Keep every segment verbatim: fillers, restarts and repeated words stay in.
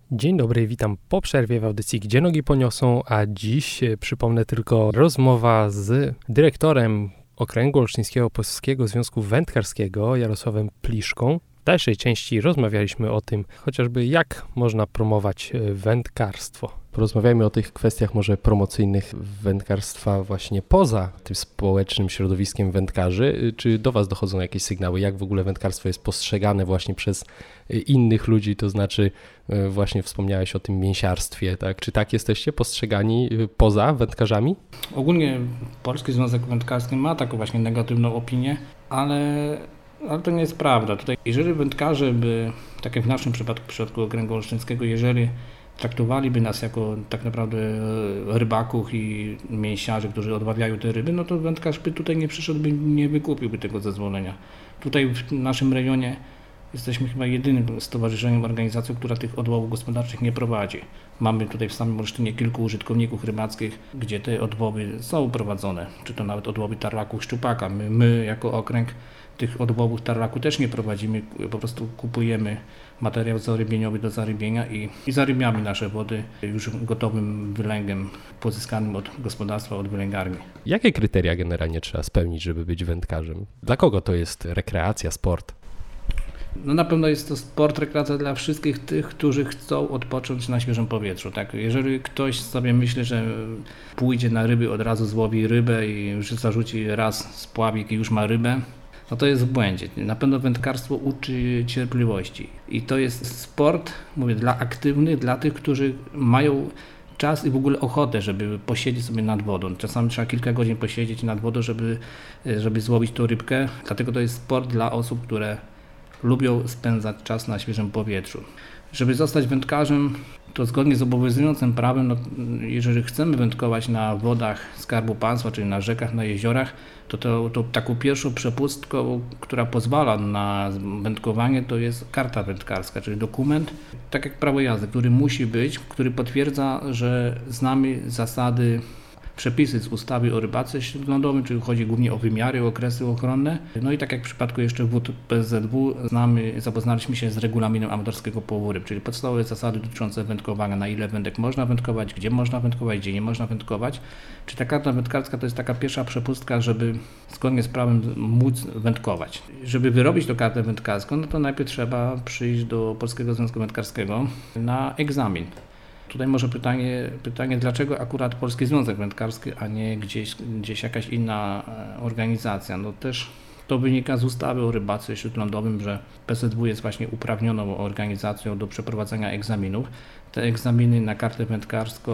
Dzień dobry, witam po przerwie w audycji Gdzie Nogi Poniosą, a dziś przypomnę tylko rozmowa z dyrektorem Okręgu Olsztyńskiego Polskiego Związku Wędkarskiego Jarosławem Pliszką. W dalszej części rozmawialiśmy o tym chociażby jak można promować wędkarstwo. Porozmawiajmy o tych kwestiach może promocyjnych wędkarstwa właśnie poza tym społecznym środowiskiem wędkarzy. Czy do Was dochodzą jakieś sygnały, jak w ogóle wędkarstwo jest postrzegane właśnie przez innych ludzi, to znaczy właśnie wspomniałeś o tym mięsiarstwie, tak? Czy tak jesteście postrzegani poza wędkarzami? Ogólnie Polski Związek Wędkarski ma taką właśnie negatywną opinię, ale, ale to nie jest prawda. Tutaj, jeżeli wędkarze by, tak jak w naszym przypadku, w przypadku Okręgu Olsztyńskiego, jeżeli traktowaliby nas jako tak naprawdę rybaków i mięsiarzy, którzy odławiają te ryby, no to wędkarz by tutaj nie przyszedł, by nie wykupiłby tego zezwolenia. Tutaj w naszym rejonie jesteśmy chyba jedynym stowarzyszeniem, organizacją, która tych odłowów gospodarczych nie prowadzi. Mamy tutaj w samym Olsztynie kilku użytkowników rybackich, gdzie te odłowy są prowadzone, czy to nawet odłowy tarlaków, szczupaka. My, my jako okręg tych odłowów tarlaku też nie prowadzimy, po prostu kupujemy materiał zarybieniowy do zarybienia i, i zarybiamy nasze wody już gotowym wylęgiem pozyskanym od gospodarstwa, od wylęgarni. Jakie kryteria generalnie trzeba spełnić, żeby być wędkarzem? Dla kogo to jest rekreacja, sport? No na pewno jest to sport, rekreacja dla wszystkich tych, którzy chcą odpocząć na świeżym powietrzu. Tak? Jeżeli ktoś sobie myśli, że pójdzie na ryby, od razu złowi rybę i już zarzuci raz spławik i już ma rybę, no to jest w błędzie. Na pewno wędkarstwo uczy cierpliwości i to jest sport, mówię, dla aktywnych, dla tych, którzy mają czas i w ogóle ochotę, żeby posiedzieć sobie nad wodą. Czasami trzeba kilka godzin posiedzieć nad wodą, żeby, żeby złowić tą rybkę. Dlatego to jest sport dla osób, które lubią spędzać czas na świeżym powietrzu. Żeby zostać wędkarzem, to zgodnie z obowiązującym prawem, no, jeżeli chcemy wędkować na wodach Skarbu Państwa, czyli na rzekach, na jeziorach, to, to, to taką pierwszą przepustką, która pozwala na wędkowanie, to jest karta wędkarska, czyli dokument, tak jak prawo jazdy, który musi być, który potwierdza, że znamy zasady, przepisy z ustawy o rybactwie śródlądowym, czyli chodzi głównie o wymiary, okresy ochronne. No i tak jak w przypadku jeszcze wód P S Z W, znamy, zapoznaliśmy się z regulaminem amatorskiego połowu ryb, czyli podstawowe zasady dotyczące wędkowania, na ile wędek można wędkować, gdzie można wędkować, gdzie nie można wędkować. Czy ta karta wędkarska to jest taka pierwsza przepustka, żeby zgodnie z prawem móc wędkować. Żeby wyrobić tę kartę wędkarską, no to najpierw trzeba przyjść do Polskiego Związku Wędkarskiego na egzamin. Tutaj może pytanie, pytanie, dlaczego akurat Polski Związek Wędkarski, a nie gdzieś, gdzieś jakaś inna organizacja. No też to wynika z ustawy o rybactwie śródlądowym, że P S Z W jest właśnie uprawnioną organizacją do przeprowadzenia egzaminów. Te egzaminy na kartę wędkarską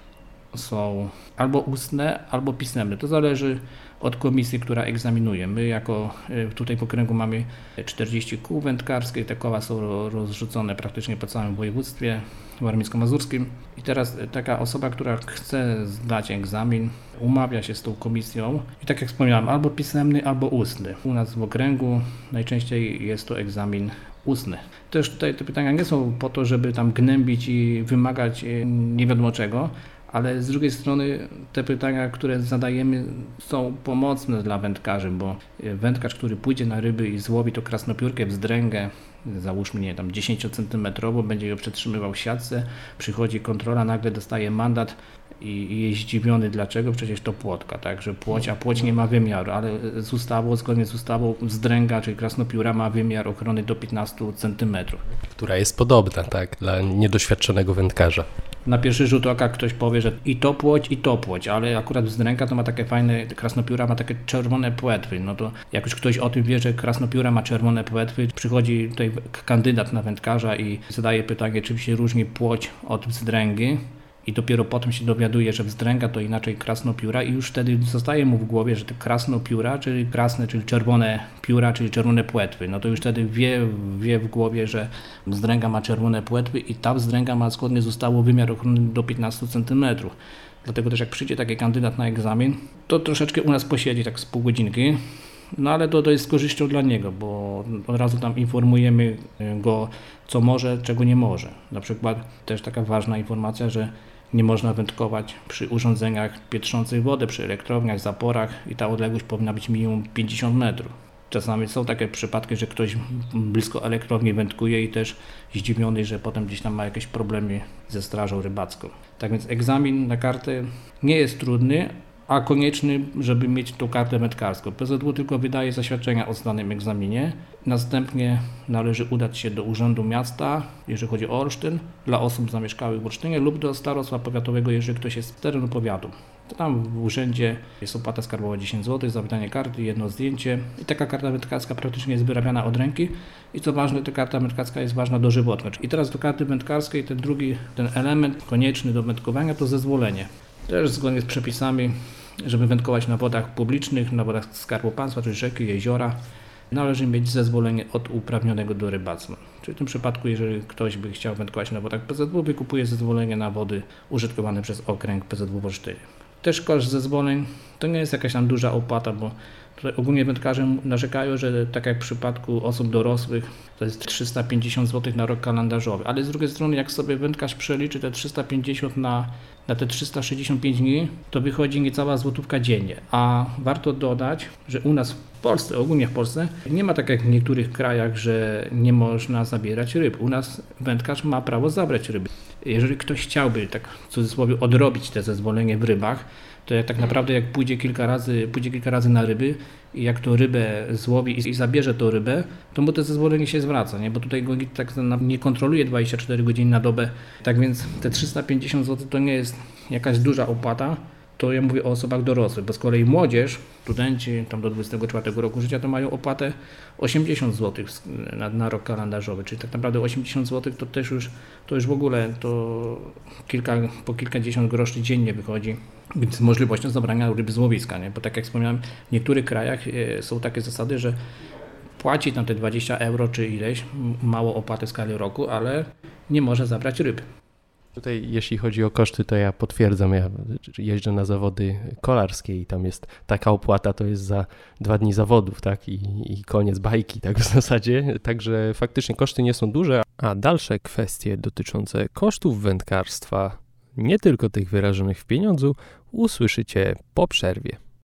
są albo ustne, albo pisemne. To zależy od komisji, która egzaminuje. My jako tutaj w okręgu mamy czterdzieści kół wędkarskich, te koła są rozrzucone praktycznie po całym województwie warmińsko-mazurskim i teraz taka osoba, która chce zdać egzamin, umawia się z tą komisją i tak jak wspomniałem, albo pisemny, albo ustny. U nas w okręgu najczęściej jest to egzamin ustny. Też tutaj te pytania nie są po to, żeby tam gnębić i wymagać nie wiadomo czego, ale z drugiej strony te pytania, które zadajemy, są pomocne dla wędkarzy, bo wędkarz, który pójdzie na ryby i złowi to krasnopiórkę, wzdręgę, załóżmy nie tam dziesięciocentymetrową, będzie ją przetrzymywał w siatce, przychodzi kontrola, nagle dostaje mandat i, i jest zdziwiony dlaczego, przecież to płotka, tak, że płoć, a płoć nie ma wymiaru, ale z ustawą, zgodnie z ustawą wzdręga, czyli krasnopióra ma wymiar ochrony do piętnastu centymetrów. Która jest podobna, tak, dla niedoświadczonego wędkarza. Na pierwszy rzut oka ktoś powie, że i to płoć, i to płoć, ale akurat wzdręga to ma takie fajne, krasnopióra ma takie czerwone płetwy, no to jak już ktoś o tym wie, że krasnopióra ma czerwone płetwy, przychodzi tutaj kandydat na wędkarza i zadaje pytanie, czym się różni płoć od wzdręgi i dopiero potem się dowiaduje, że wzdręga to inaczej krasnopióra i już wtedy zostaje mu w głowie, że to krasnopióra, czyli krasne, czyli czerwone pióra, czyli czerwone płetwy. No to już wtedy wie, wie w głowie, że wzdręga ma czerwone płetwy i ta wzdręga ma zgodnie z ustawą wymiar ochrony do piętnastu centymetrów. Dlatego też jak przyjdzie taki kandydat na egzamin, to troszeczkę u nas posiedzi tak z pół godzinki. No ale to, to jest z korzyścią dla niego, bo od razu tam informujemy go, co może, czego nie może. Na przykład też taka ważna informacja, że nie można wędkować przy urządzeniach pietrzących wodę, przy elektrowniach, zaporach i ta odległość powinna być minimum pięćdziesiąt metrów. Czasami są takie przypadki, że ktoś blisko elektrowni wędkuje i też zdziwiony, że potem gdzieś tam ma jakieś problemy ze strażą rybacką. Tak więc egzamin na kartę nie jest trudny, a konieczny, żeby mieć tą kartę wędkarską. P Z W tylko wydaje zaświadczenia o zdanym egzaminie. Następnie należy udać się do Urzędu Miasta, jeżeli chodzi o Olsztyn, dla osób zamieszkałych w Olsztynie lub do starostwa powiatowego, jeżeli ktoś jest z terenu powiatu. Tam w urzędzie jest opłata skarbowa dziesięć złotych za wydanie karty, jedno zdjęcie i taka karta wędkarska praktycznie jest wyrabiana od ręki i co ważne, ta karta wędkarska jest ważna dożywotnie. I teraz do karty wędkarskiej ten drugi, ten element konieczny do wędkowania to zezwolenie. Też zgodnie z przepisami, żeby wędkować na wodach publicznych, na wodach Skarbu Państwa, czy rzeki, jeziora, należy mieć zezwolenie od uprawnionego do rybactwa. Czyli w tym przypadku, jeżeli ktoś by chciał wędkować na wodach P Z W, wykupuje zezwolenie na wody użytkowane przez okręg P Z W w Olsztynie. Też koszt zezwoleń to nie jest jakaś tam duża opłata, bo tutaj ogólnie wędkarze narzekają, że tak jak w przypadku osób dorosłych to jest trzysta pięćdziesiąt złotych na rok kalendarzowy, ale z drugiej strony jak sobie wędkarz przeliczy te trzysta pięćdziesiąt na, na te trzysta sześćdziesiąt pięć dni, to wychodzi niecała złotówka dziennie. A warto dodać, że u nas w Polsce, ogólnie w Polsce, nie ma tak jak w niektórych krajach, że nie można zabierać ryb. U nas wędkarz ma prawo zabrać ryby. Jeżeli ktoś chciałby, tak w cudzysłowie, odrobić te zezwolenie w rybach, to tak naprawdę jak pójdzie kilka razy, pójdzie kilka razy na ryby i jak to rybę złowi i, i zabierze tą rybę, to mu to zezwolenie się zwraca, nie? Bo tutaj go tak nie kontroluje dwadzieścia cztery godziny na dobę. Tak więc te trzysta pięćdziesiąt złotych to nie jest jakaś duża opłata. To ja mówię o osobach dorosłych, bo z kolei młodzież, studenci tam do dwudziestego czwartego roku życia to mają opłatę osiemdziesiąt złotych na, na rok kalendarzowy, czyli tak naprawdę osiemdziesiąt złotych to też już, to już w ogóle to kilka, po kilkadziesiąt groszy dziennie wychodzi z możliwością zabrania ryby z łowiska, nie? Bo tak jak wspomniałem, w niektórych krajach są takie zasady, że płaci tam te dwadzieścia euro czy ileś, mało opłaty w skali roku, ale nie może zabrać ryb. Tutaj jeśli chodzi o koszty, to ja potwierdzam, ja jeżdżę na zawody kolarskie i tam jest taka opłata, to jest za dwa dni zawodów, tak, i, i koniec bajki, tak w zasadzie, także faktycznie koszty nie są duże, a dalsze kwestie dotyczące kosztów wędkarstwa, nie tylko tych wyrażonych w pieniądzu, usłyszycie po przerwie.